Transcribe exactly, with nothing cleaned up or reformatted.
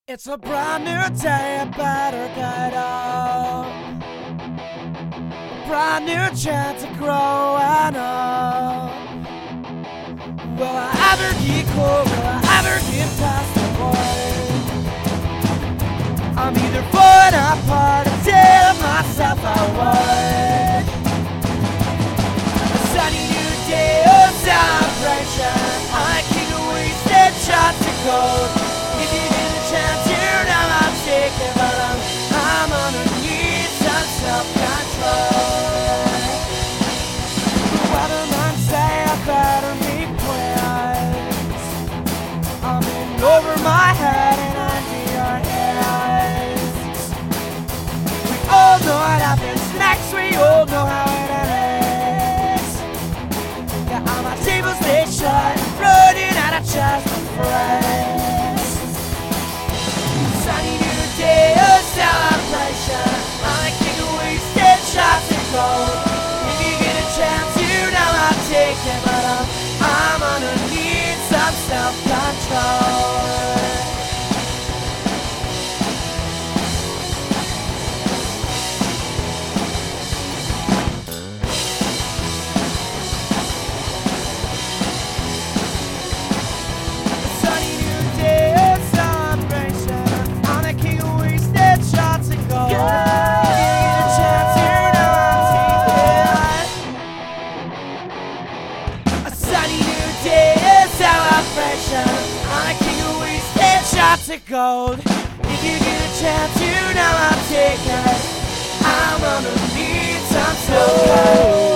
It's a brand new day, I better get up. A brand new chance of growing up. Will I ever get cool? Will I ever get past the point? I'm either falling apart or telling myself I would. A sunny new day of celebration. I can't waste that shot to gold. If you get a chance, you know I'm shaking, but I'm, I'm underneath some self-control. The weatherman say I better make plans. I'm in over my head and under your eyes. We all know what happens next, we all know how it ends. Yeah, all my tables they shut, running out of chance for friends. Sunny new day of celebration. I can't waste it, shots and gold. If you get a chance, you know I'll take it, but I'm, I'm gonna need some self-control. Sunny new day of celebration. I can't waste it, shots and gold. If you get a chance, you know I'll take it. A sunny new day of celebration. I can't waste it, shots of gold. If you get a chance, you know I'll take it. I'm gonna need some self-control.